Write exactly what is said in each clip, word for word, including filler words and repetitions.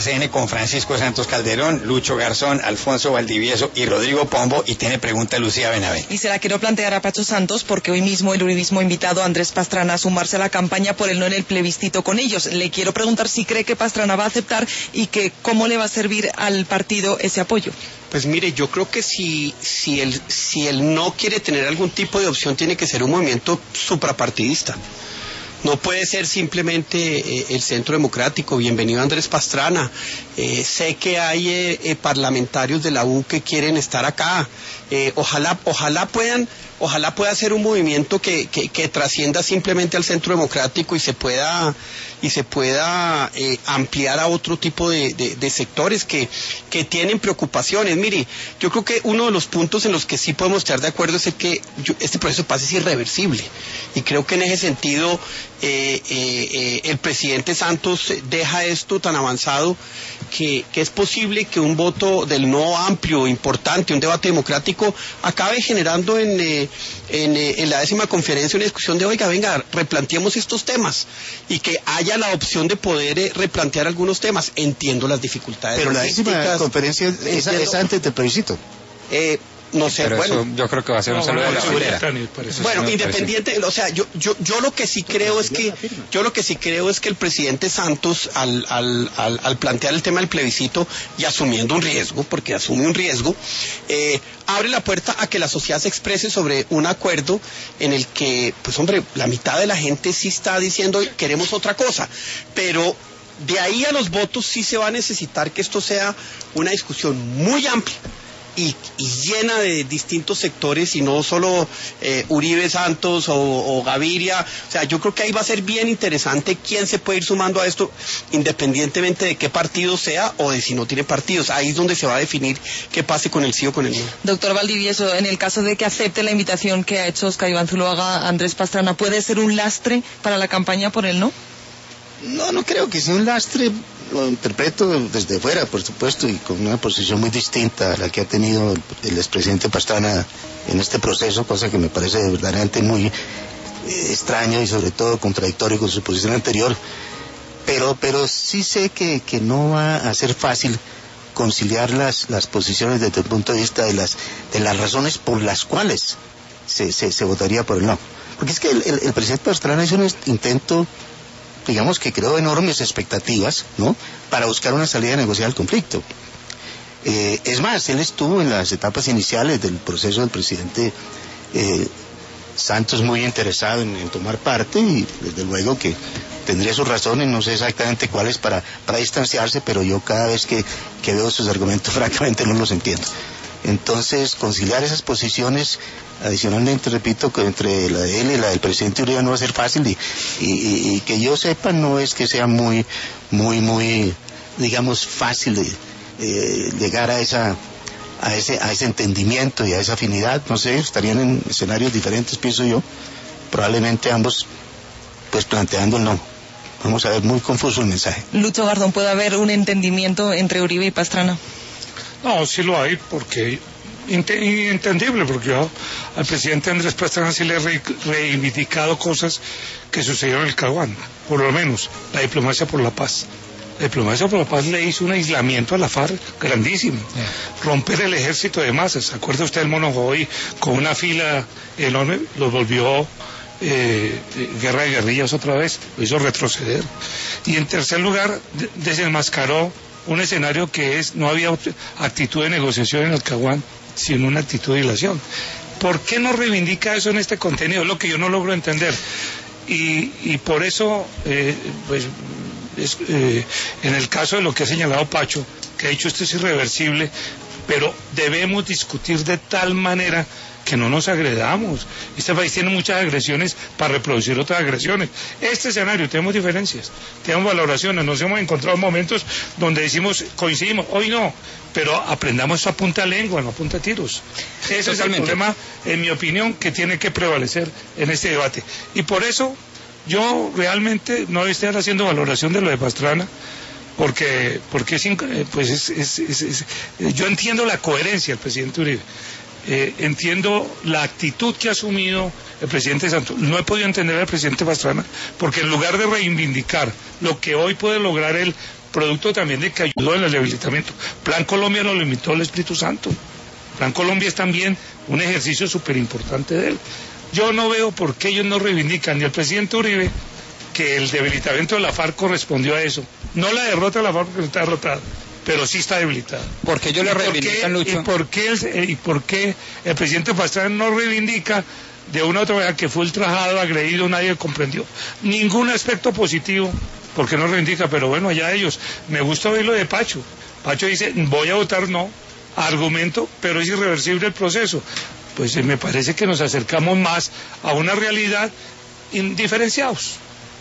C N con Francisco Santos Calderón, Lucho Garzón, Alfonso Valdivieso y Rodrigo Pombo, y tiene pregunta Lucía Benavente. Y se la quiero plantear a Pacho Santos porque hoy mismo el uribismo ha invitado a Andrés Pastrana a sumarse a la campaña por el no en el plebiscito con ellos. Le quiero preguntar si cree que Pastrana va a aceptar y que cómo le va a servir al partido ese apoyo. Pues mire, yo creo que si, si, él, si él no quiere tener algún tipo de opción, tiene que ser un movimiento suprapartidista. No puede ser simplemente eh, el Centro Democrático. Bienvenido Andrés Pastrana. Eh, sé que hay eh, eh, parlamentarios de la U que quieren estar acá. Eh, ojalá, ojalá puedan, ojalá pueda ser un movimiento que, que, que trascienda simplemente al Centro Democrático y se pueda y se pueda eh, ampliar a otro tipo de, de, de sectores que, que tienen preocupaciones. Mire, yo creo que uno de los puntos en los que sí podemos estar de acuerdo es el que yo, este proceso de paz es irreversible, y creo que en ese sentido eh, eh, eh, el presidente Santos deja esto tan avanzado que, que es posible que un voto del no amplio, importante, un debate democrático acabe generando en, eh, en, eh, en la décima conferencia una discusión de, oiga, venga, replanteemos estos temas, y que haya la opción de poder eh, replantear algunos temas. Entiendo las dificultades. Pero la décima conferencia es, es antes del plebiscito. Eh, No sé, pero bueno. Eso yo creo que va a ser un no, saludo bueno, de la bandera. Bueno, sí, independiente, o sea, yo, yo, yo lo que sí creo es que, yo lo que sí creo es que el presidente Santos, al, al, al, al plantear el tema del plebiscito y asumiendo un riesgo, porque asume un riesgo, eh, abre la puerta a que la sociedad se exprese sobre un acuerdo en el que, pues hombre, la mitad de la gente sí está diciendo queremos otra cosa, pero de ahí a los votos sí se va a necesitar que esto sea una discusión muy amplia Y, y llena de distintos sectores, y no solo eh, Uribe Santos o, o Gaviria. O sea, yo creo que ahí va a ser bien interesante quién se puede ir sumando a esto, independientemente de qué partido sea o de si no tiene partidos. Ahí es donde se va a definir qué pase con el sí o con el no. Doctor Valdivieso, en el caso de que acepte la invitación que ha hecho Óscar Iván Zuluaga a Andrés Pastrana, ¿puede ser un lastre para la campaña por el no? No, no creo que sea un lastre. Lo interpreto desde fuera, por supuesto, y con una posición muy distinta a la que ha tenido el, el expresidente Pastrana en este proceso, cosa que me parece verdaderamente muy eh, extraño y sobre todo contradictorio con su posición anterior. Pero, pero sí sé que, que no va a ser fácil conciliar las, las posiciones desde el punto de vista de las, de las razones por las cuales se, se, se votaría por el no. Porque es que el, el, el presidente Pastrana hizo un intento, digamos, que creó enormes expectativas, ¿no?, para buscar una salida negociada al conflicto. Eh, es más, él estuvo en las etapas iniciales del proceso del presidente eh, Santos muy interesado en, en tomar parte, y desde luego que tendría sus razones, no sé exactamente cuáles, para, para distanciarse, pero yo cada vez que, que veo sus argumentos francamente no los entiendo. Entonces, conciliar esas posiciones, adicionalmente, repito, que entre la de él y la del presidente Uribe no va a ser fácil, y, y, y que yo sepa, no es que sea muy, muy, muy, digamos, fácil de, eh, llegar a esa, a ese, a ese entendimiento y a esa afinidad. No sé, estarían en escenarios diferentes, pienso yo, probablemente ambos, pues, planteando el no. Vamos a ver, muy confuso el mensaje. Lucho Garzón, ¿puede haber un entendimiento entre Uribe y Pastrana? No, sí lo hay, porque entendible, porque yo al presidente Andrés Pastrana sí le he re, reivindicado cosas que sucedieron en el Caguán, por lo menos la diplomacia por la paz. La diplomacia por la paz le hizo un aislamiento a la FARC grandísimo. Yeah. Romper el ejército de masas. ¿Acuerda usted el Mono Joy con una fila enorme? Los volvió eh, guerra de guerrillas otra vez, lo hizo retroceder. Y en tercer lugar, desenmascaró un escenario que es, no había actitud de negociación en el Caguán, sino una actitud de dilación. ¿Por qué no reivindica eso en este contenido? Es lo que yo no logro entender. Y, y por eso, eh, pues, es, eh, en el caso de lo que ha señalado Pacho, que ha dicho esto es irreversible, pero debemos discutir de tal manera que no nos agredamos. Este país tiene muchas agresiones para reproducir otras agresiones. Este escenario, tenemos diferencias, tenemos valoraciones, nos hemos encontrado momentos donde decimos, coincidimos, hoy no, pero aprendamos esto a punta lengua, no a punta tiros. Ese es el problema, en mi opinión, que tiene que prevalecer en este debate. Y por eso, yo realmente no estoy haciendo valoración de lo de Pastrana, porque, porque es, pues es, es, es, es, yo entiendo la coherencia del presidente Uribe. Eh, entiendo la actitud que ha asumido el presidente Santos. No he podido entender al presidente Pastrana, porque en lugar de reivindicar lo que hoy puede lograr él producto también de que ayudó en el debilitamiento. Plan Colombia no lo limitó el Espíritu Santo. Plan Colombia es también un ejercicio súper importante de él. Yo no veo por qué ellos no reivindican, ni el presidente Uribe, que el debilitamiento de la FARC correspondió a eso. No la derrota de la FARC porque no está derrotada, pero sí está debilitada. ¿Por qué ellos le reivindican, Lucho? ¿Y por qué el, y por qué el presidente Pastrana no reivindica de una u otra manera que fue ultrajado, agredido, nadie comprendió? Ningún aspecto positivo, porque no reivindica, pero bueno, allá ellos. Me gusta oír lo de Pacho. Pacho dice, voy a votar no, argumento, pero es irreversible el proceso. Pues eh, me parece que nos acercamos más a una realidad indiferenciados.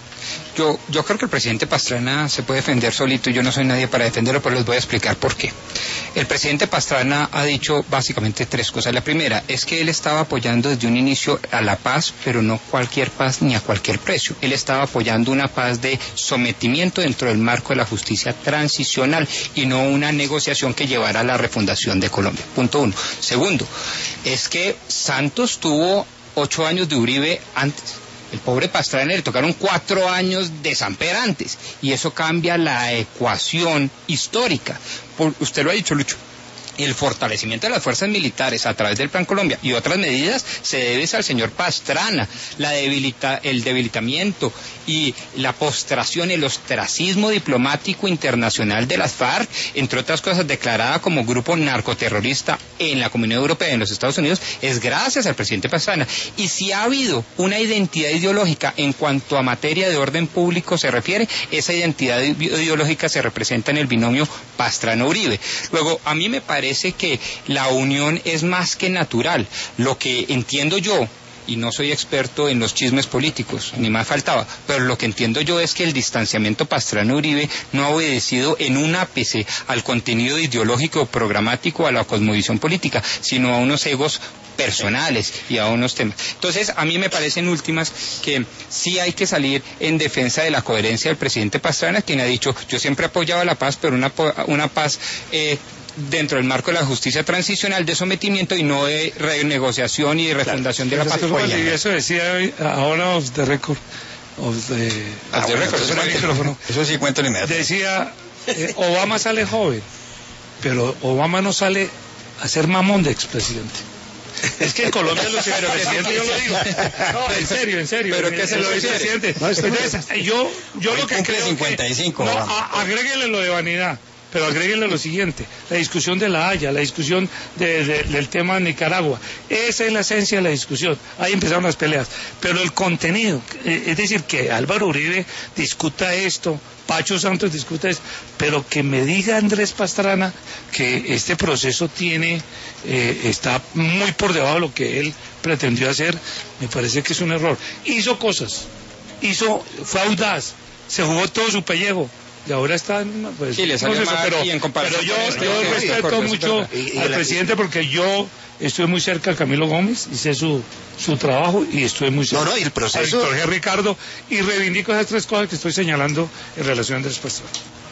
Yo, yo creo que el presidente Pastrana se puede defender solito y yo no soy nadie para defenderlo, pero les voy a explicar por qué. El presidente Pastrana ha dicho básicamente tres cosas. La primera es que él estaba apoyando desde un inicio a la paz, pero no cualquier paz ni a cualquier precio. Él estaba apoyando una paz de sometimiento dentro del marco de la justicia transicional y no una negociación que llevara a la refundación de Colombia. Punto uno. Segundo, es que Santos tuvo ocho años de Uribe antes. El pobre Pastrana le tocaron cuatro años de Samper antes, y eso cambia la ecuación histórica. Por, usted lo ha dicho, Lucho, el fortalecimiento de las fuerzas militares a través del Plan Colombia y otras medidas se debe al señor Pastrana. La debilita, el debilitamiento y la postración, el ostracismo diplomático internacional de las FARC, entre otras cosas declarada como grupo narcoterrorista en la Comunidad Europea y en los Estados Unidos, es gracias al presidente Pastrana. Y si ha habido una identidad ideológica en cuanto a materia de orden público se refiere, esa identidad ideológica se representa en el binomio Pastrana-Uribe. Luego, a mí me parece Parece que la unión es más que natural. Lo que entiendo yo, y no soy experto en los chismes políticos, ni más faltaba, pero lo que entiendo yo es que el distanciamiento Pastrana-Uribe no ha obedecido en un ápice al contenido ideológico, programático, a la cosmovisión política, sino a unos egos personales y a unos temas. Entonces, a mí me parecen últimas que sí hay que salir en defensa de la coherencia del presidente Pastrana, quien ha dicho, yo siempre he apoyado la paz, pero una, una paz eh, dentro del marco de la justicia transicional de sometimiento y no de renegociación y de refundación claro, de la paz. Eso, y eso decía ahora of the record. Of the, ah, of the record, eso, micrófono. Eso sí cuento ni me Decía, eh, Obama sale joven, pero Obama no sale a ser mamón de expresidente. Es que en Colombia los expresidentes, yo lo digo. No, en serio, en serio. ¿Pero qué se lo dice? No, entonces, yo, yo lo que creo cincuenta y cinco, que... No, a, agréguenle lo de vanidad. Pero agréguenle lo siguiente, la discusión de La Haya, la discusión de, de, del tema de Nicaragua, esa es la esencia de la discusión, ahí empezaron las peleas, pero el contenido, es decir, que Álvaro Uribe discuta esto, Pacho Santos discuta esto, pero que me diga Andrés Pastrana que este proceso tiene, eh, está muy por debajo de lo que él pretendió hacer, me parece que es un error. Hizo cosas, hizo, fue audaz, se jugó todo su pellejo, y ahora están pues, sí, le salió no, mal, pero, y en comparación pero yo, esto, yo sí, respeto sí, mucho y, y al la, presidente porque yo estoy muy cerca de Camilo Gómez y sé su, su trabajo y estoy muy cerca no, no, y el proceso... a Víctor G. Ricardo y reivindico esas tres cosas que estoy señalando en relación a Andrés Pastrana.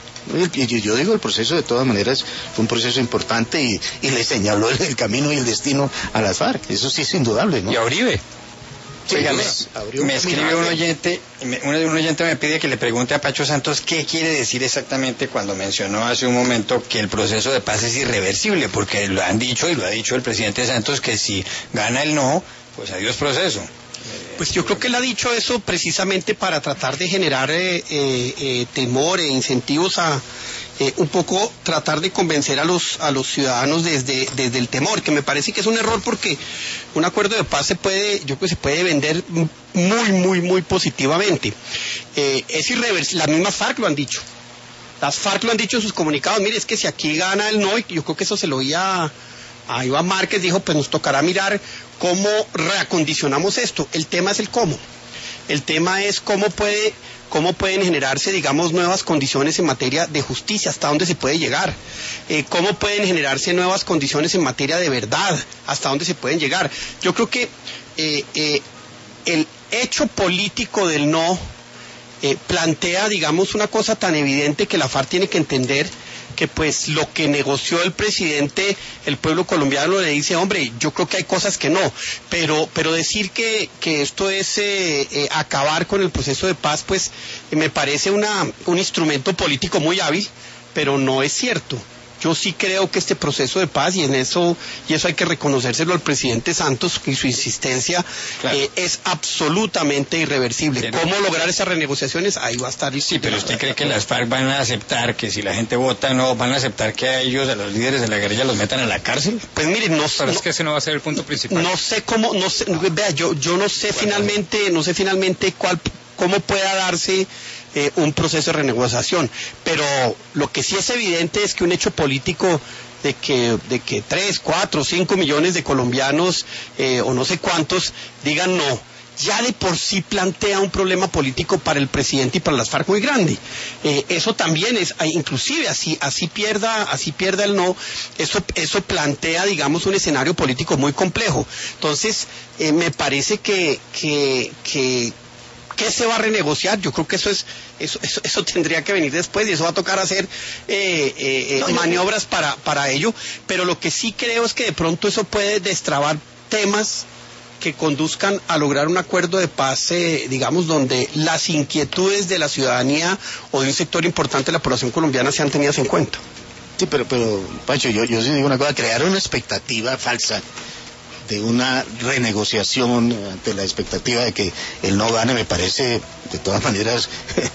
Y yo digo, el proceso de todas maneras fue un proceso importante y, y le señaló el, el camino y el destino a las FARC, eso sí es indudable, ¿no? Y a Uribe. Sí, Oiga, pues, me, me escribe un oyente, me, un, un oyente me pide que le pregunte a Pacho Santos qué quiere decir exactamente cuando mencionó hace un momento que el proceso de paz es irreversible, porque lo han dicho y lo ha dicho el presidente Santos que si gana el no, pues adiós proceso. Pues yo creo que él ha dicho eso precisamente para tratar de generar eh, eh, eh, temor e incentivos a eh, un poco tratar de convencer a los a los ciudadanos desde desde el temor, que me parece que es un error porque un acuerdo de paz se puede, yo creo que se puede vender muy muy muy positivamente. Eh, es irreversible, las mismas FARC lo han dicho. Las FARC lo han dicho en sus comunicados, mire, es que si aquí gana el no, y yo creo que eso se lo oía a Iván Márquez, dijo, pues nos tocará mirar cómo reacondicionamos esto. El tema es el cómo. El tema es cómo puede, cómo pueden generarse, digamos, nuevas condiciones en materia de justicia, hasta dónde se puede llegar. Eh, cómo pueden generarse nuevas condiciones en materia de verdad, hasta dónde se pueden llegar. Yo creo que eh, eh, el hecho político del no eh, plantea, digamos, una cosa tan evidente que la FARC tiene que entender, que que pues lo que negoció el presidente, el pueblo colombiano le dice, hombre, yo creo que hay cosas que no, pero pero decir que, que esto es eh, eh, acabar con el proceso de paz, pues eh, me parece una un instrumento político muy hábil, pero no es cierto. Yo sí creo que este proceso de paz, y en eso y eso hay que reconocérselo al presidente Santos y su insistencia, claro. eh, es absolutamente irreversible. Pero, ¿cómo lograr esas renegociaciones? Ahí va a estar. Sí, pero ¿usted cree que las FARC van a aceptar que si la gente vota no, van a aceptar que a ellos, a los líderes de la guerrilla, los metan a la cárcel? Pues miren, no pero no, es que ese no va a ser el punto principal. No sé cómo, no sé, vea, yo yo no sé bueno, finalmente, no sé finalmente cuál cómo pueda darse Eh, un proceso de renegociación, pero lo que sí es evidente es que un hecho político de que de que tres, cuatro, cinco millones de colombianos eh, o no sé cuántos digan no, ya de por sí plantea un problema político para el presidente y para las FARC muy grande. Eh, eso también es, inclusive así así pierda así pierda el no, eso eso plantea, digamos, un escenario político muy complejo. Entonces eh, me parece que que que ¿qué se va a renegociar? Yo creo que eso es eso eso, eso tendría que venir después y eso va a tocar hacer eh, eh, no, maniobras para para ello, pero lo que sí creo es que de pronto eso puede destrabar temas que conduzcan a lograr un acuerdo de paz, eh, digamos, donde las inquietudes de la ciudadanía o de un sector importante de la población colombiana sean tenidas en cuenta. Sí, pero, pero Pancho, yo, yo sí digo una cosa, crear una expectativa falsa de una renegociación ante la expectativa de que él no gane me parece de todas maneras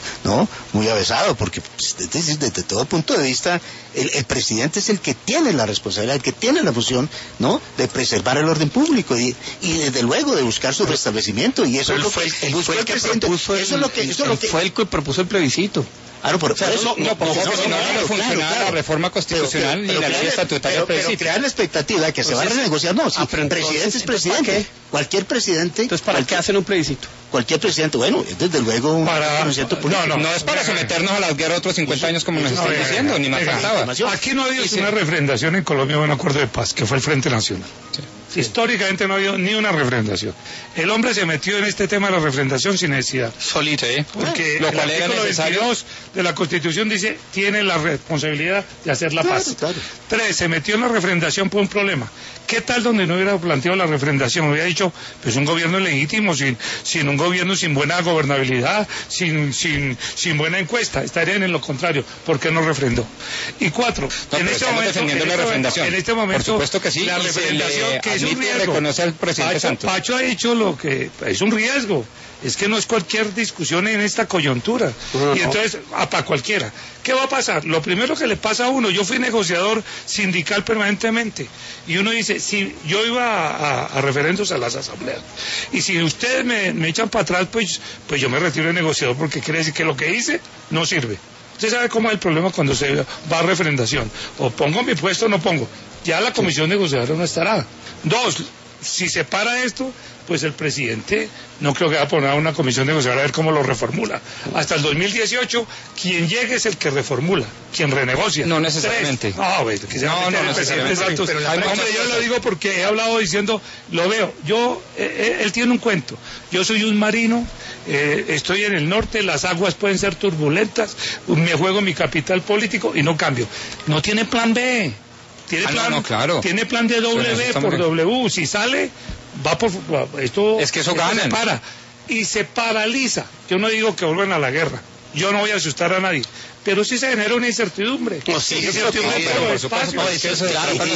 no muy avesado, porque desde, desde todo punto de vista el, el presidente es el que tiene la responsabilidad, el que tiene la función, ¿no?, de preservar el orden público y, y desde luego de buscar su restablecimiento, y eso es lo que él fue el que propuso el, eso es lo que, eso es lo que fue el que propuso el plebiscito. Claro, por, o sea, por eso, no, no, porque no, si no, no, no funcionaba claro, la reforma constitucional ni la ley estatutaria. Pero, pero crear la expectativa de que se va a renegociar, no, si el presidente es presidente, cualquier presidente. Entonces, ¿para qué hacen un plebiscito? Cualquier presidente, bueno, es desde luego un para, conocimiento político. No, no, no es para someternos a las guerras otros cincuenta años como nos están diciendo, ni más faltaba. Aquí no ha habido una refrendación en Colombia de un acuerdo de paz, que fue el Frente Nacional. Sí. Sí. Históricamente no ha habido ni una refrendación. El hombre se metió en este tema de la refrendación sin necesidad. Solito, ¿eh? Porque lo cual el artículo veintidós de la Constitución dice, tiene la responsabilidad de hacer la claro, paz. Claro. Tres, se metió en la refrendación por un problema. ¿Qué tal donde no hubiera planteado la refrendación? Hubiera dicho, pues un gobierno legítimo, sin, sin un gobierno sin buena gobernabilidad, sin, sin, sin buena encuesta. Estarían en lo contrario. ¿Por qué no refrendó? Y cuatro, no, en, este momento, en, la este, refrendación. en este momento, por supuesto que sí, la refrendación, que es un riesgo. Reconoce al presidente Pacho, Santos. Pacho ha dicho lo que es un riesgo. Es que no es cualquier discusión en esta coyuntura. No, y entonces, no. para cualquiera. ¿Qué va a pasar? Lo primero que le pasa a uno, yo fui negociador sindical permanentemente, y uno dice, si yo iba a, a, a referendos a las asambleas, y si ustedes me, me echan para atrás, pues, pues yo me retiro de negociador, porque quiere decir que lo que hice no sirve. Usted sabe cómo es el problema cuando se va a refrendación. O pongo mi puesto o no pongo. Ya la comisión negociadora no estará. Dos, si se para esto, pues el presidente no creo que va a poner a una comisión negociadora a ver cómo lo reformula. Hasta el dos mil dieciocho, quien llegue es el que reformula, quien renegocia. No necesariamente. No, wey, que se no, no, el presidente Santos. Pero la hombre, yo lo digo porque he hablado diciendo, lo veo, yo, eh, él tiene un cuento. Yo soy un marino, eh, estoy en el norte, las aguas pueden ser turbulentas, me juego mi capital político y no cambio. No tiene plan B. Tiene, ah, plan, no, no, claro. tiene plan de doble B por W. Si sale, va por. Esto, es que eso esto gana. Se para. Y se paraliza. Yo no digo que vuelvan a la guerra. Yo no voy a asustar a nadie. Pero sí se genera una incertidumbre. No, sí, incertidumbre, sí, pero por supuesto. no, eso es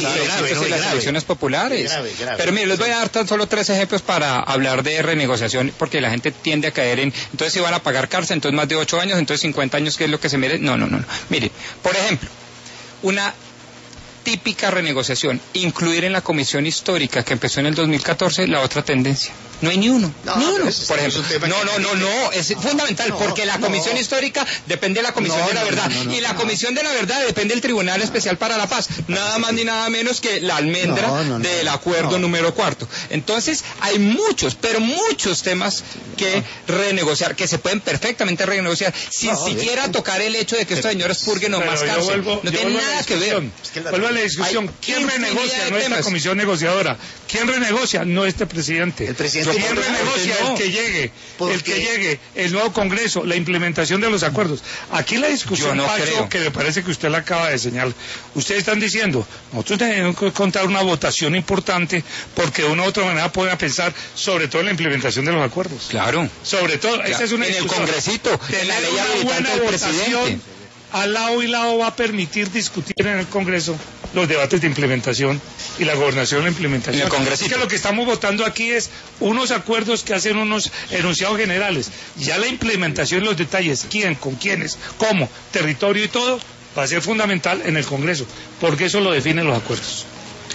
las elecciones populares. Grave, grave. Pero mire, les voy a dar tan solo tres ejemplos para hablar de renegociación, porque la gente tiende a caer en, entonces si van a pagar cárcel, entonces más de ocho años, entonces cincuenta años, ¿qué es lo que se merece? No, no, no, no. Mire, por ejemplo, una típica renegociación, incluir en la comisión histórica que empezó en el dos mil catorce la otra tendencia. No hay ni uno, no, ni uno, es, por ejemplo. No, no, no, no, es no, fundamental, no, porque la comisión no. histórica depende de la comisión no, de la verdad, no, no, no, y la comisión de la verdad depende del Tribunal Especial para la Paz, nada más ni nada menos que la almendra no, no, no, del acuerdo número cuarto. Entonces, hay muchos, pero muchos temas que renegociar, que se pueden perfectamente renegociar, sin no, siquiera tocar el hecho de que estos señores purguen o más cárcel. Vuelvo, no tiene nada que ver. Es que vuelvo a la discusión. ¿Quién renegocia? No esta comisión negociadora. ¿Quién renegocia? No este presidente. El presidente ¿Quién renegocia? El que llegue, el que llegue, el nuevo Congreso, la implementación de los acuerdos. Aquí la discusión, no Pacho, creo. que me parece que usted la acaba de señalar. Ustedes están diciendo, nosotros tenemos que contar una votación importante porque de una u otra manera pueden pensar sobre todo en la implementación de los acuerdos. Claro. Sobre todo, Claro. esa es una en el discusión. Congresito, en la ley habilitante del presidente. Al lado y lado va a permitir discutir en el Congreso los debates de implementación y la gobernación de la implementación. En el Congresito. Es que lo que estamos votando aquí es unos acuerdos que hacen unos enunciados generales. Ya la implementación, los detalles, quién, con quiénes, cómo, territorio y todo, va a ser fundamental en el Congreso, porque eso lo definen los acuerdos.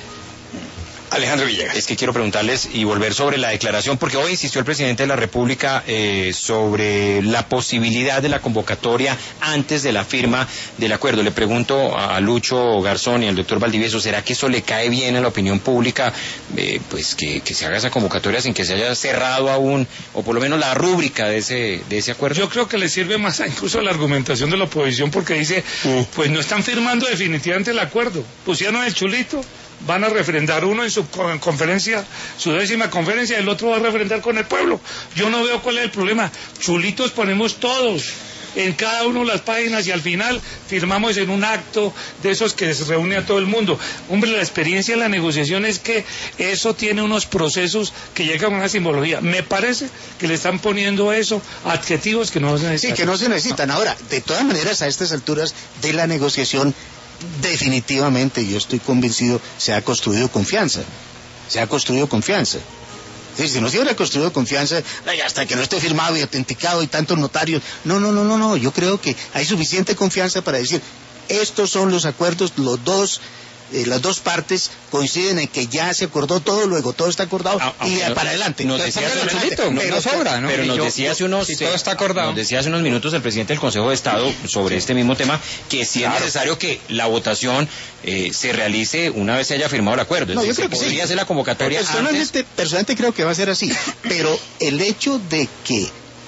Alejandro Villegas. Es que quiero preguntarles y volver sobre la declaración, porque hoy insistió el presidente de la República eh, sobre la posibilidad de la convocatoria antes de la firma del acuerdo. Le pregunto a Lucho Garzón y al doctor Valdivieso, ¿será que eso le cae bien a la opinión pública, eh, pues que, que se haga esa convocatoria sin que se haya cerrado aún, o por lo menos la rúbrica de ese, de ese acuerdo? Yo creo que le sirve más incluso a la argumentación de la oposición, porque dice, mm. pues no están firmando definitivamente el acuerdo, pusieron el chulito, van a refrendar uno en su conferencia, su décima conferencia, y el otro va a refrendar con el pueblo. Yo no veo cuál es el problema. Chulitos ponemos todos en cada una de las páginas y al final firmamos en un acto de esos que se reúne a todo el mundo. Hombre, la experiencia de la negociación es que eso tiene unos procesos que llegan a una simbología. Me parece que le están poniendo eso adjetivos que no se necesitan. Sí, que no se necesitan. Ahora, de todas maneras, a estas alturas de la negociación, definitivamente, yo estoy convencido, se ha construido confianza. Se ha construido confianza. Sí, si no se hubiera construido confianza, ay, hasta que no esté firmado y autenticado y tantos notarios. No, no, no, no, no. Yo creo que hay suficiente confianza para decir, estos son los acuerdos, los dos, eh, las dos partes coinciden en que ya se acordó todo, luego todo está acordado ah, y no, para adelante. Nos decía, pero, hace, Chulito, no, pero, no sobra, ¿no? pero nos yo, decía hace unos, si todo está acordado. Nos decía hace unos minutos el presidente del Consejo de Estado sobre este mismo tema, que sí claro. es necesario que la votación eh, se realice una vez se haya firmado el acuerdo. No, es yo decir, creo que podría sí. ser la convocatoria Personalmente, antes. personalmente creo que va a ser así, pero el hecho de que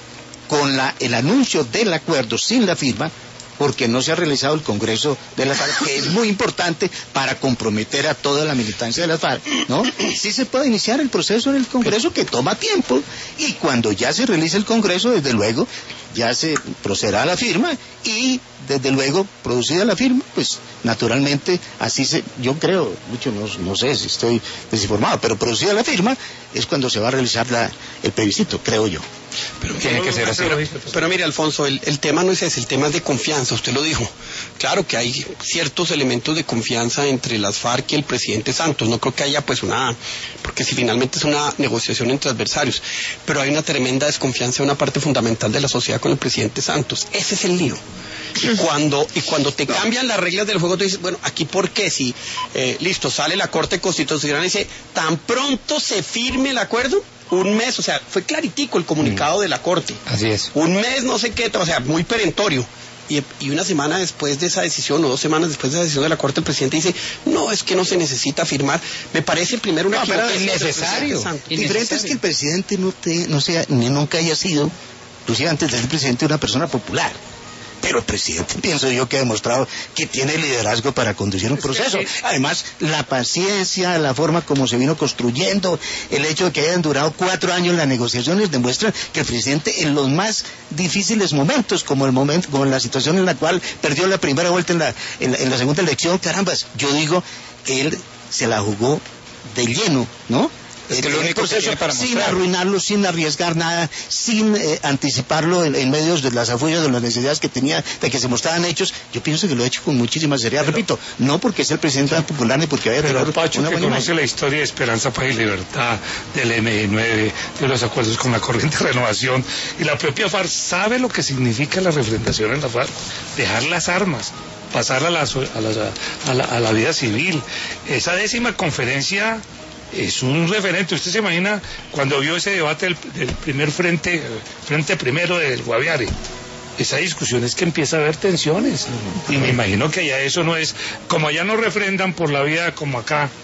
con la, el anuncio del acuerdo sin la firma, porque no se ha realizado el Congreso de las FARC, que es muy importante para comprometer a toda la militancia de las FARC, ¿no? Sí se puede iniciar el proceso en el Congreso, que toma tiempo, y cuando ya se realice el Congreso, desde luego, ya se procederá a la firma, y desde luego, producida la firma, pues naturalmente, así se, yo creo, mucho no, no sé si estoy desinformado, pero producida la firma, es cuando se va a realizar la, el plebiscito, creo yo. Pero, Tiene que ser así. Pero, pero mire, Alfonso, el, el tema no es ese, el tema es de confianza, usted lo dijo. Claro que hay ciertos elementos de confianza entre las FARC y el presidente Santos, no creo que haya pues una, porque si finalmente es una negociación entre adversarios, pero hay una tremenda desconfianza de una parte fundamental de la sociedad con el presidente Santos, ese es el lío. Y cuando, y cuando te cambian las reglas del juego, tú dices, bueno, aquí por qué, si, eh, listo, sale la Corte Constitucional y dice, tan pronto se firme el acuerdo, un mes, o sea, fue claritico el comunicado de la Corte. Así es. Un mes, no sé qué, o sea, muy perentorio. Y, y una semana después de esa decisión, o dos semanas después de esa decisión de la Corte, el presidente dice, no, es que no se necesita firmar. Me parece primero una No, pero equivocación del innecesario. presidente Santos. Diferente es que el presidente no, te, no sea, ni nunca haya sido, inclusive antes de ser presidente, una persona popular. Pero el presidente, pienso yo, que ha demostrado que tiene liderazgo para conducir un proceso. Además, la paciencia, la forma como se vino construyendo, el hecho de que hayan durado cuatro años las negociaciones, demuestran que el presidente en los más difíciles momentos, como el momento, como la situación en la cual perdió la primera vuelta en la, en la, en la segunda elección, carambas, yo digo, él se la jugó de lleno, ¿no? Es que lo único que tiene para sin mostrar. arruinarlo, sin arriesgar nada, sin eh, anticiparlo en, en medio de las afullas de las necesidades que tenía, de que se mostraban hechos. Yo pienso que lo ha hecho con muchísima seriedad. Pero, repito, no porque sea el presidente de la Popular ni porque vaya a tener pero Pacho, una que buena conoce imagen. la historia de Esperanza, Paz y Libertad, del eme nueve, de los acuerdos con la Corriente de Renovación, y la propia FARC sabe lo que significa la refrendación en la FARC, dejar las armas, pasar a la, a la, a la, a la vida civil. Esa décima conferencia es un referente. Usted se imagina cuando vio ese debate del, del primer frente, frente primero del Guaviare. Esa discusión es que empieza a haber tensiones. Y me imagino que allá eso no es, como allá no refrendan por la vía como acá,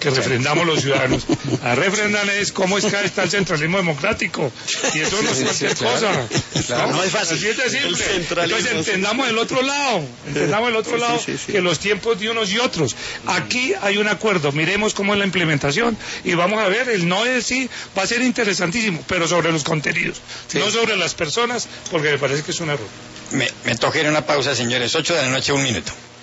que refrendamos los ciudadanos. A refrendan es cómo es que está el centralismo democrático. Y eso no es cualquier cosa. Claro, no, no es fácil. Así es de simple. Entonces entendamos el otro lado. Entendamos el otro lado, sí, sí, sí. que los tiempos de unos y otros. Aquí hay un acuerdo. Miremos cómo es la implementación y vamos a ver. El no es sí va a ser interesantísimo, pero sobre los contenidos, sí. no sobre las personas, porque me parece que es un error. Me, me toca ir a una pausa, señores. Ocho de la noche, un minuto.